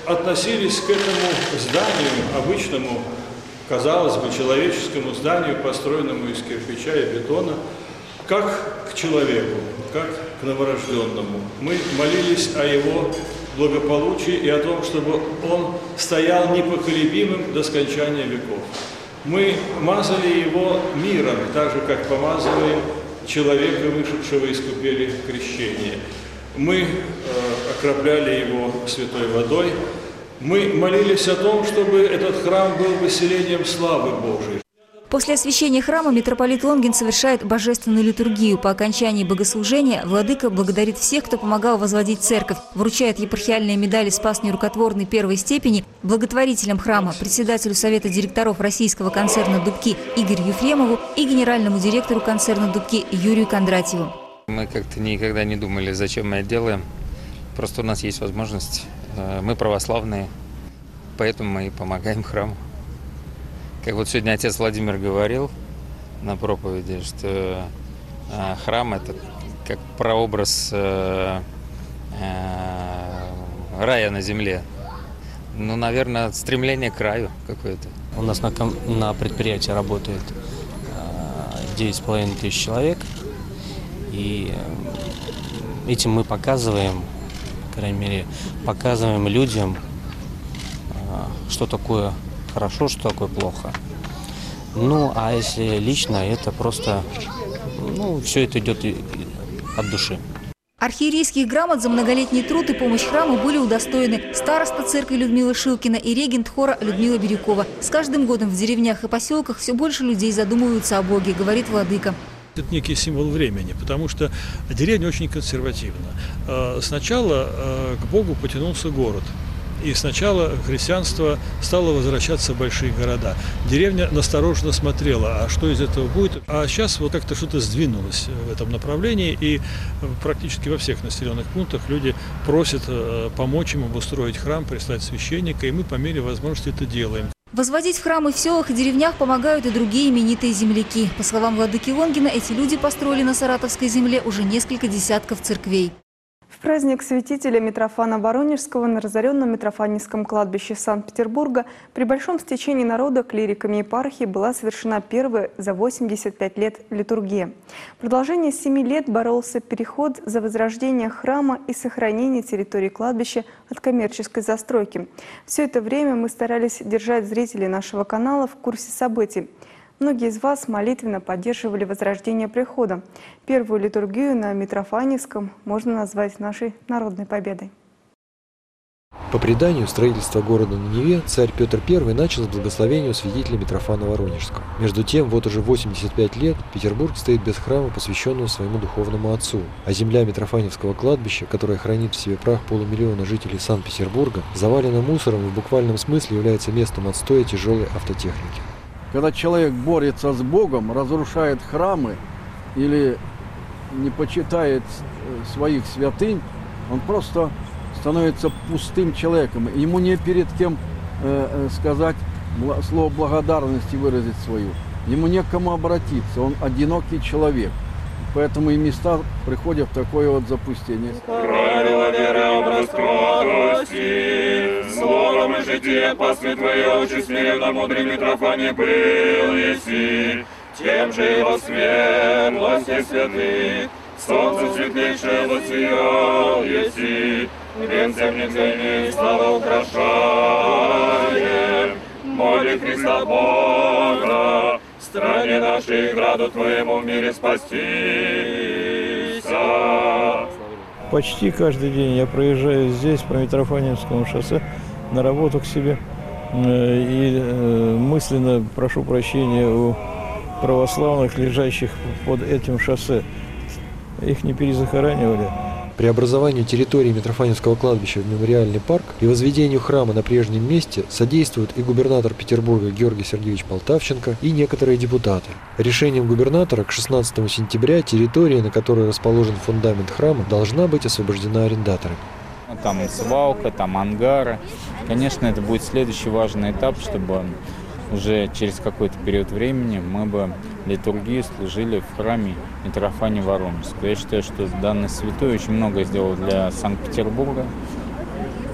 относились к этому зданию, обычному, казалось бы, человеческому зданию, построенному из кирпича и бетона, как к человеку, как к новорожденному. Мы молились о его благополучии и о том, чтобы он стоял непоколебимым до скончания веков. Мы мазали его миром, так же, как помазываем человека, вышедшего из купели крещения. Мы э, окропляли его святой водой. Мы молились о том, чтобы этот храм был выселением славы Божией. После освящения храма митрополит Лонгин совершает божественную литургию. По окончании богослужения владыка благодарит всех, кто помогал возводить церковь, вручает епархиальные медали «Спас нерукотворный» первой степени благотворителям храма, председателю Совета директоров российского концерна «Дубки» Игорю Ефремову и генеральному директору концерна «Дубки» Юрию Кондратьеву. Мы как-то никогда не думали, зачем мы это делаем. Просто у нас есть возможность. Мы православные, поэтому мы и помогаем храму. Как вот сегодня отец Владимир говорил на проповеди, что э, храм – это как прообраз э, э, рая на земле. Ну, наверное, стремление к раю какое-то. У нас на, на предприятии работает девять с половиной тысяч человек, и этим мы показываем, по крайней мере, показываем людям, что такое хорошо, что такое плохо. Ну, а если лично, это просто, ну, все это идет от души. Архиерейских грамот за многолетний труд и помощь храму были удостоены староста церкви Людмила Шилкина и регент хора Людмила Бирюкова. С каждым годом в деревнях и поселках все больше людей задумываются о Боге, говорит владыка. Это некий символ времени, потому что деревня очень консервативна. Сначала к Богу потянулся город. И сначала христианство стало возвращаться в большие города. Деревня настороженно смотрела, а что из этого будет. А сейчас вот как-то что-то сдвинулось в этом направлении, и практически во всех населенных пунктах люди просят помочь им обустроить храм, прислать священника, и мы по мере возможности это делаем. Возводить храмы в селах и деревнях помогают и другие именитые земляки. По словам владыки Лонгина, эти люди построили на Саратовской земле уже несколько десятков церквей. В праздник святителя Митрофана Воронежского на разоренном Митрофаневском кладбище Санкт-Петербурга при большом стечении народа клириками епархии была совершена первая за восемьдесят пять лет литургия. В продолжение семи лет боролся переход за возрождение храма и сохранение территории кладбища от коммерческой застройки. Все это время мы старались держать зрителей нашего канала в курсе событий. Многие из вас молитвенно поддерживали возрождение прихода. Первую литургию на Митрофаневском можно назвать нашей народной победой. По преданию, строительство города на Неве царь Петр Первый начал с благословения святителя Митрофана Воронежского. Между тем, вот уже восемьдесят пять лет Петербург стоит без храма, посвященного своему духовному отцу. А земля Митрофаневского кладбища, которая хранит в себе прах полумиллиона жителей Санкт-Петербурга, завалена мусором и в буквальном смысле является местом отстоя тяжелой автотехники. Когда человек борется с Богом, разрушает храмы или не почитает своих святынь, он просто становится пустым человеком. Ему не перед кем э, сказать слово благодарности, выразить свою. Ему не к кому обратиться, он одинокий человек. Поэтому и места приходят в такое вот запустение. Правила веры, образ кротости, словом и житие пастве Твоей, очень смиренно мудрый Митрофане был еси, тем же его светлости святых, солнце светлейшее воссиял еси, венцем нигде слава украшаем, моли Христа Бога, стране нашей граду Твоему в мире спастися. Почти каждый день я проезжаю здесь по Митрофаневскому шоссе на работу к себе и мысленно прошу прощения у православных, лежащих под этим шоссе. Их не перезахоранивали. Преобразованию территории Митрофаневского кладбища в мемориальный парк и возведению храма на прежнем месте содействуют и губернатор Петербурга Георгий Сергеевич Полтавченко, и некоторые депутаты. Решением губернатора к шестнадцатому сентября территория, на которой расположен фундамент храма, должна быть освобождена арендаторами. Там свалка, там ангары. Конечно, это будет следующий важный этап, чтобы уже через какой-то период времени мы бы литургию служили в храме Митрофана Воронежского. Я считаю, что данный святой очень много сделал для Санкт-Петербурга.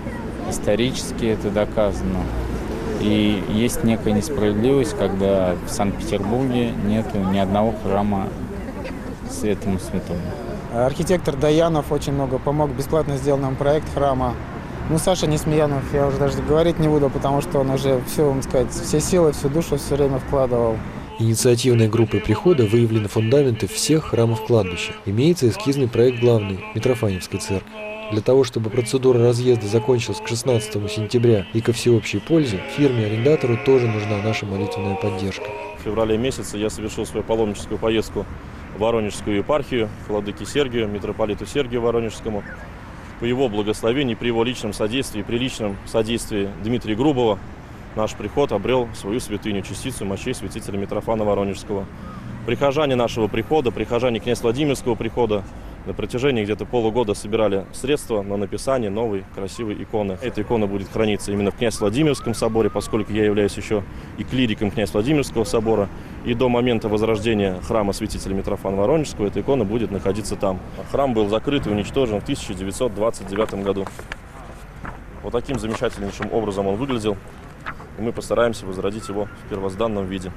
исторически это доказано. И есть некая несправедливость, когда в Санкт-Петербурге нет ни одного храма Святому Святому. Архитектор Даянов очень много помог, бесплатно сделал нам проект храма. Ну, Саша Несмеянов, я уже даже говорить не буду, потому что он уже все, вам сказать, все силы, всю душу все время вкладывал. Инициативной группой прихода выявлены фундаменты всех храмов кладбища. Имеется эскизный проект главной Митрофаневской церкви. Для того, чтобы процедура разъезда закончилась к шестнадцатому сентября и ко всеобщей пользе, фирме-арендатору тоже нужна наша молитвенная поддержка. В феврале месяце я совершил свою паломническую поездку в Воронежскую епархию, к владыке Сергию, митрополиту Сергию Воронежскому. По его благословению, при его личном содействии, при личном содействии Дмитрия Грубова, наш приход обрел свою святыню, частицу мощей святителя Митрофана Воронежского. Прихожане нашего прихода, прихожане князь Владимирского прихода на протяжении где-то полугода собирали средства на написание новой красивой иконы. Эта икона будет храниться именно в князь Владимирском соборе, поскольку я являюсь еще и клириком князь Владимирского собора. И до момента возрождения храма святителя Митрофана Воронежского эта икона будет находиться там. Храм был закрыт и уничтожен в тысяча девятьсот двадцать девятом году. Вот таким замечательнейшим образом он выглядел. И мы постараемся возродить его в первозданном виде.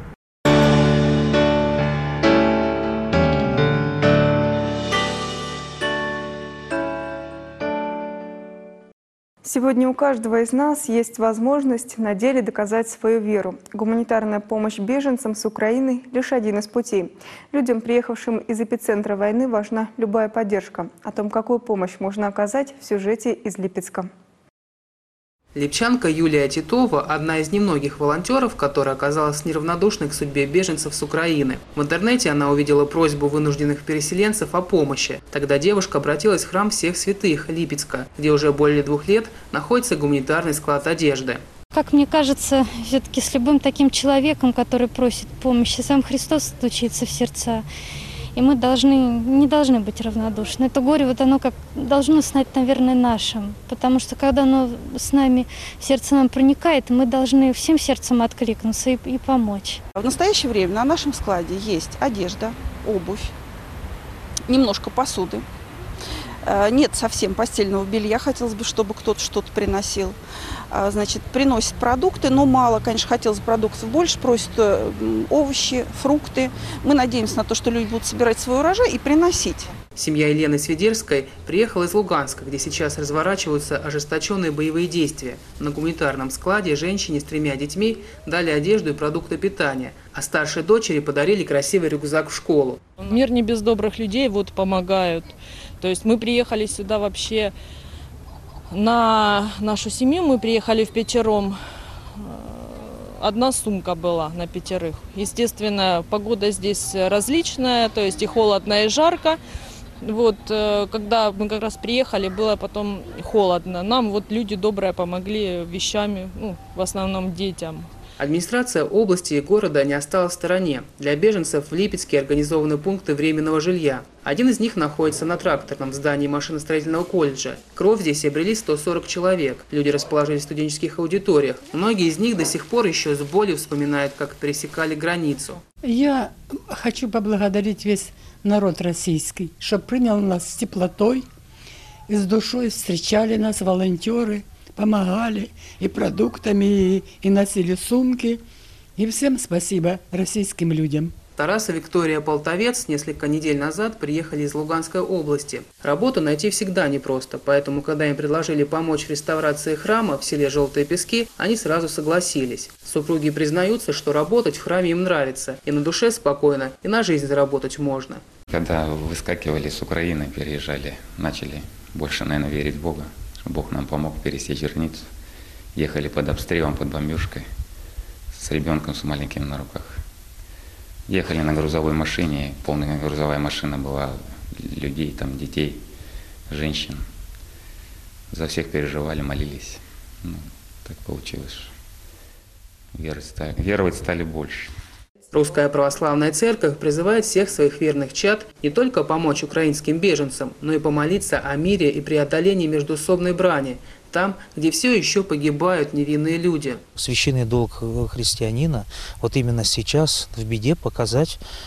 Сегодня у каждого из нас есть возможность на деле доказать свою веру. Гуманитарная помощь беженцам с Украины – лишь один из путей. Людям, приехавшим из эпицентра войны, важна любая поддержка. О том, какую помощь можно оказать, в сюжете из Липецка. Липчанка Юлия Титова – одна из немногих волонтеров, которая оказалась неравнодушной к судьбе беженцев с Украины. В интернете она увидела просьбу вынужденных переселенцев о помощи. Тогда девушка обратилась в храм всех святых Липецка, где уже более двух лет находится гуманитарный склад одежды. Как мне кажется, все-таки с любым таким человеком, который просит помощи, сам Христос стучится в сердца. И мы должны, не должны быть равнодушны. Это горе, вот оно как должно стать, наверное, нашим. Потому что когда оно с нами, в сердце нам проникает, мы должны всем сердцем откликнуться и, и помочь. В настоящее время на нашем складе есть одежда, обувь, немножко посуды. Нет совсем постельного белья, хотелось бы, чтобы кто-то что-то приносил. Значит, приносят продукты, но мало, конечно, хотелось бы продуктов больше, просят овощи, фрукты. Мы надеемся на то, что люди будут собирать свой урожай и приносить. Семья Елены Свидерской приехала из Луганска, где сейчас разворачиваются ожесточенные боевые действия. На гуманитарном складе женщине с тремя детьми дали одежду и продукты питания, а старшей дочери подарили красивый рюкзак в школу. Мир не без добрых людей, вот помогают. То есть мы приехали сюда вообще на нашу семью, мы приехали впятером. Одна сумка была на пятерых. Естественно, погода здесь различная, то есть и холодно, и жарко. Вот, когда мы как раз приехали, было потом холодно. Нам вот люди добрые помогли вещами, ну, в основном детям. Администрация области и города не осталась в стороне. Для беженцев в Липецке организованы пункты временного жилья. Один из них находится на тракторном здании машиностроительного колледжа. Кровь здесь обрели сто сорок человек. Люди расположились в студенческих аудиториях. Многие из них до сих пор еще с болью вспоминают, как пересекали границу. Я хочу поблагодарить весь народ российский, что принял нас с теплотой и с душой, встречали нас волонтеры. Помогали и продуктами, и, и носили сумки. И всем спасибо российским людям. Тарас и Виктория Полтовец несколько недель назад приехали из Луганской области. Работу найти всегда непросто, поэтому, когда им предложили помочь в реставрации храма в селе Желтые Пески, они сразу согласились. Супруги признаются, что работать в храме им нравится, и на душе спокойно, и на жизнь заработать можно. Когда выскакивали с Украины, переезжали, начали больше, наверное, верить в Бога. Бог нам помог пересечь границу. Ехали под обстрелом, под бомбежкой, с ребенком, с маленьким на руках. Ехали на грузовой машине, полная грузовая машина была, людей, там, детей, женщин. За всех переживали, молились. Ну, так получилось. Веровать стали, веровать стали больше. Русская православная церковь призывает всех своих верных чад не только помочь украинским беженцам, но и помолиться о мире и преодолении междоусобной брани, там, где все еще погибают невинные люди. Священный долг христианина вот именно сейчас в беде показать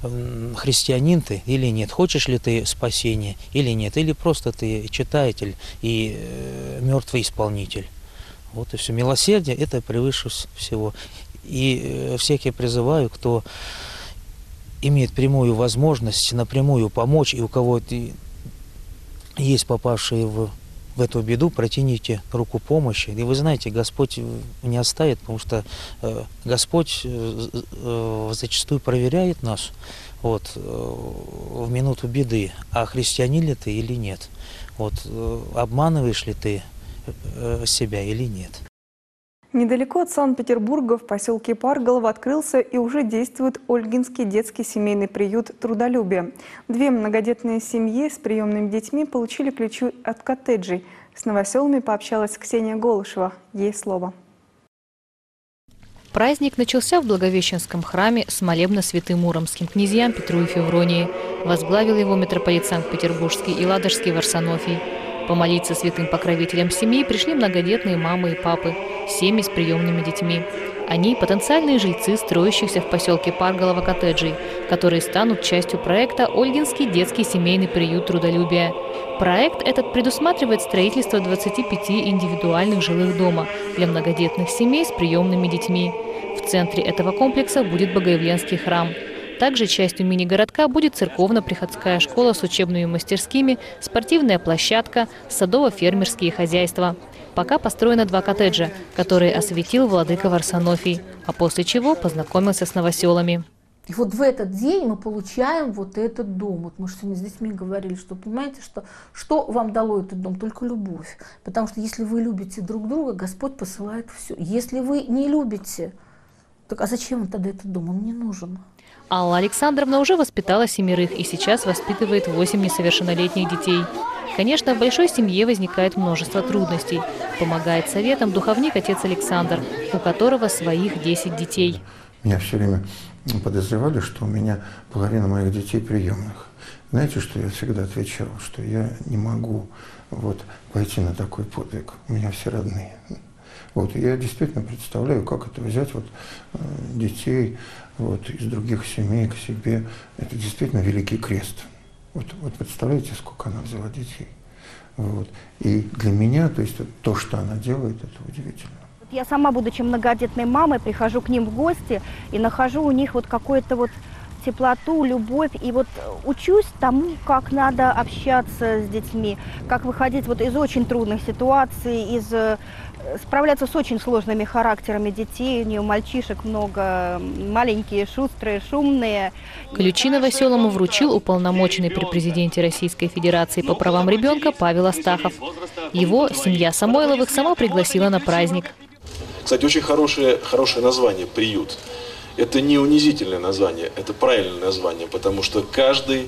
христианин ты или нет, хочешь ли ты спасения или нет, или просто ты читатель и мертвый исполнитель. Вот и все. Милосердие – это превыше всего. И всех я призываю, кто имеет прямую возможность напрямую помочь, и у кого есть попавшие в, в эту беду, протяните руку помощи. И вы знаете, Господь не оставит, потому что Господь зачастую проверяет нас вот, в минуту беды, а христианин ли ты или нет. Вот, обманываешь ли ты себя или нет. Недалеко от Санкт-Петербурга, в поселке Парголово, открылся и уже действует Ольгинский детский семейный приют «Трудолюбие». Две многодетные семьи с приемными детьми получили ключи от коттеджей. С новоселами пообщалась Ксения Голышева. Ей слово. Праздник начался в Благовещенском храме с молебна святым муромским князьям Петру и Февронии. Возглавил его митрополит Санкт-Петербургский и Ладожский Варсонофий. Помолиться святым покровителям семьи пришли многодетные мамы и папы, семьи с приемными детьми. Они – потенциальные жильцы строящихся в поселке Парголово коттеджей, которые станут частью проекта «Ольгинский детский семейный приют трудолюбия». Проект этот предусматривает строительство двадцати пяти индивидуальных жилых дома для многодетных семей с приемными детьми. В центре этого комплекса будет Богоявленский храм. Также частью мини-городка будет церковно-приходская школа с учебными мастерскими, спортивная площадка, садово-фермерские хозяйства. Пока построено два коттеджа, которые осветил владыка Варсонофий, а после чего познакомился с новоселами. И вот в этот день мы получаем вот этот дом. Вот мы сегодня с детьми говорили, что понимаете, что, что вам дало этот дом? Только любовь. Потому что если вы любите друг друга, Господь посылает все. Если вы не любите, так а зачем вам тогда этот дом? Он не нужен. Алла Александровна уже воспитала семерых и сейчас воспитывает восемь несовершеннолетних детей. Конечно, в большой семье возникает множество трудностей. Помогает советам духовник отец Александр, у которого своих десять детей. Меня все время подозревали, что у меня половина моих детей приемных. Знаете, что я всегда отвечал? Что я не могу вот, пойти на такой подвиг. У меня все родные. Вот, и я действительно представляю, как это взять вот, детей вот, из других семей к себе. Это действительно великий крест. Вот, вот представляете, сколько она взяла детей. Вот. И для меня, то есть то, что она делает, это удивительно. Я сама, будучи многодетной мамой, прихожу к ним в гости и нахожу у них вот какую-то вот теплоту, любовь. И вот учусь тому, как надо общаться с детьми, как выходить вот из очень трудных ситуаций, из, справляться с очень сложными характерами детей. У нее мальчишек много, маленькие, шустрые, шумные. Ключи новоселому вручил уполномоченный при президенте Российской Федерации по правам ребенка Павел Астахов. Его семья Самойловых сама пригласила на праздник. Кстати, очень хорошее, хорошее название «Приют». Это не унизительное название, это правильное название, потому что каждый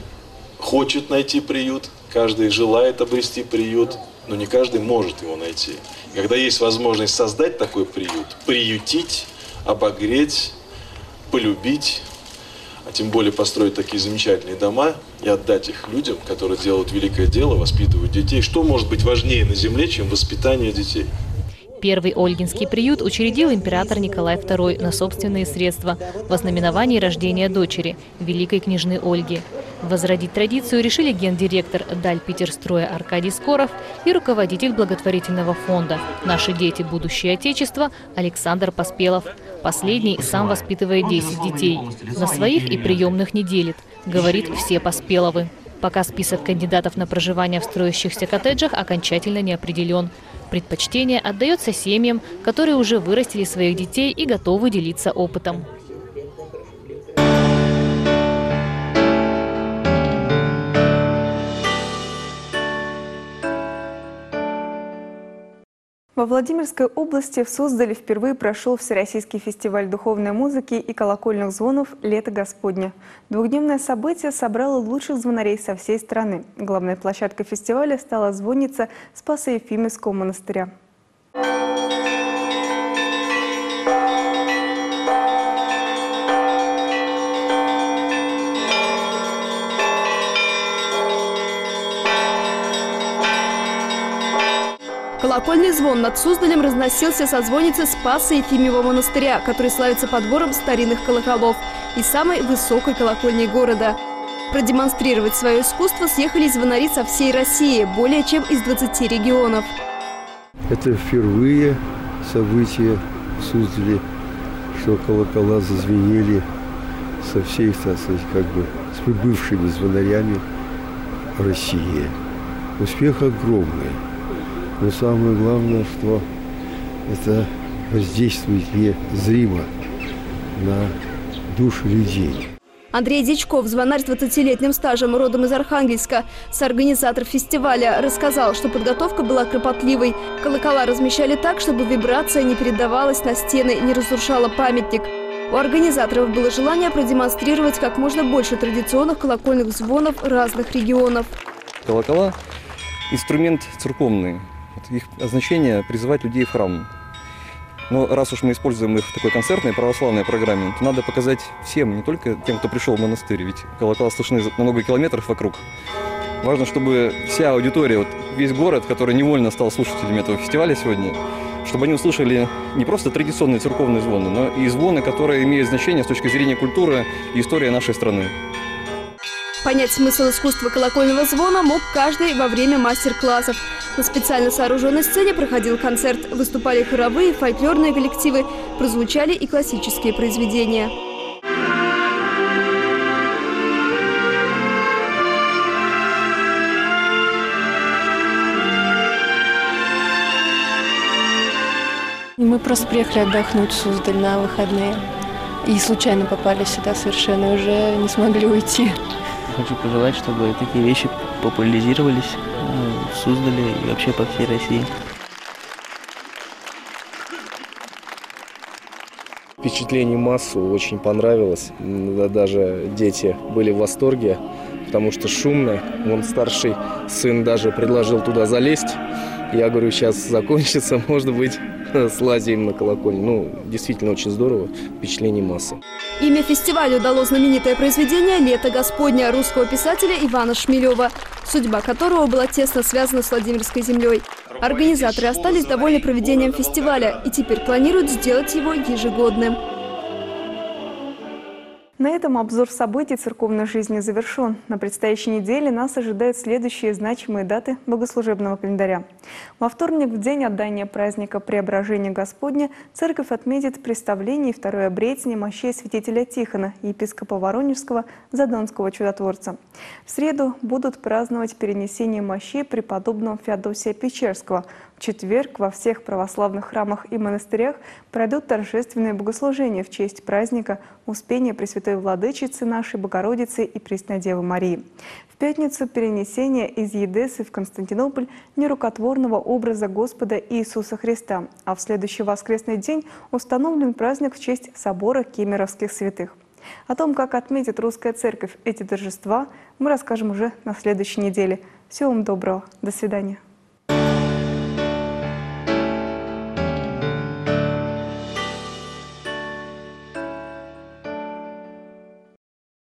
хочет найти приют, каждый желает обрести приют, но не каждый может его найти. И когда есть возможность создать такой приют, приютить, обогреть, полюбить, а тем более построить такие замечательные дома и отдать их людям, которые делают великое дело, воспитывают детей, что может быть важнее на земле, чем воспитание детей? Первый Ольгинский приют учредил император Николай второй на собственные средства в ознаменовании рождения дочери, великой княжны Ольги. Возродить традицию решили гендиректор Дальпетерстроя Аркадий Скоров и руководитель благотворительного фонда «Наши дети. Будущее Отечества» Александр Поспелов. Последний сам воспитывает десять детей. На своих и приемных не делит, говорит все Поспеловы. Пока список кандидатов на проживание в строящихся коттеджах окончательно не определен. Предпочтение отдается семьям, которые уже вырастили своих детей и готовы делиться опытом. Во Владимирской области в Суздале впервые прошел Всероссийский фестиваль духовной музыки и колокольных звонов «Лето Господне». Двухдневное событие собрало лучших звонарей со всей страны. Главной площадкой фестиваля стала звонница Спасо-Ефимовского монастыря. Колокольный звон над Суздалем разносился со звонницы Спаса Ефимьева монастыря, который славится подбором старинных колоколов и самой высокой колокольни города. Продемонстрировать свое искусство съехались звонари со всей России, более чем из двадцати регионов. Это впервые событие в Суздале, что колокола зазвенели со всей, так сказать, как бы с прибывшими звонарями России. Успех огромный. Но самое главное, что это воздействует незримо на души людей. Андрей Дичков, звонарь с двадцатилетним стажем, родом из Архангельска, соорганизатор фестиваля, рассказал, что подготовка была кропотливой. Колокола размещали так, чтобы вибрация не передавалась на стены и не разрушала памятник. У организаторов было желание продемонстрировать как можно больше традиционных колокольных звонов разных регионов. Колокола – инструмент церковный. Их значение – призывать людей в храм. Но раз уж мы используем их в такой концертной православной программе, то надо показать всем, не только тем, кто пришел в монастырь, ведь колокола слышны на много километров вокруг. Важно, чтобы вся аудитория, вот весь город, который невольно стал слушателями этого фестиваля сегодня, чтобы они услышали не просто традиционные церковные звоны, но и звоны, которые имеют значение с точки зрения культуры и истории нашей страны. Понять смысл искусства колокольного звона мог каждый во время мастер-классов. На специально сооруженной сцене проходил концерт. Выступали хоровые, фольклорные коллективы, прозвучали и классические произведения. Мы просто приехали отдохнуть в Суздаль на выходные. И случайно попали сюда совершенно, уже не смогли уйти. Хочу пожелать, чтобы такие вещи популяризировались в Суздале и вообще по всей России. Впечатлений массу, очень понравилось. Даже дети были в восторге, потому что шумно. Вон старший сын даже предложил туда залезть. Я говорю, сейчас закончится, может быть, слазим на колокольню. Ну, действительно очень здорово, впечатлений масса. Имя фестивалю дало знаменитое произведение «Лето Господня» русского писателя Ивана Шмелева, судьба которого была тесно связана с Владимирской землей. Организаторы остались довольны проведением фестиваля и теперь планируют сделать его ежегодным. На этом обзор событий церковной жизни завершен. На предстоящей неделе нас ожидают следующие значимые даты богослужебного календаря. Во вторник, в день отдания праздника Преображения Господня, церковь отметит представление и второе обретение мощей святителя Тихона, епископа Воронежского, Задонского чудотворца. В среду будут праздновать перенесение мощей преподобного Феодосия Печерского. В четверг во всех православных храмах и монастырях пройдут торжественные богослужения в честь праздника Успения Пресвятой Владычицы нашей Богородицы и Пресной Девы Марии. В пятницу перенесение из Едессы в Константинополь нерукотворного образа Господа Иисуса Христа, а в следующий воскресный день установлен праздник в честь собора Кемеровских святых. О том, как отметит Русская Церковь эти торжества, мы расскажем уже на следующей неделе. Всего вам доброго. До свидания.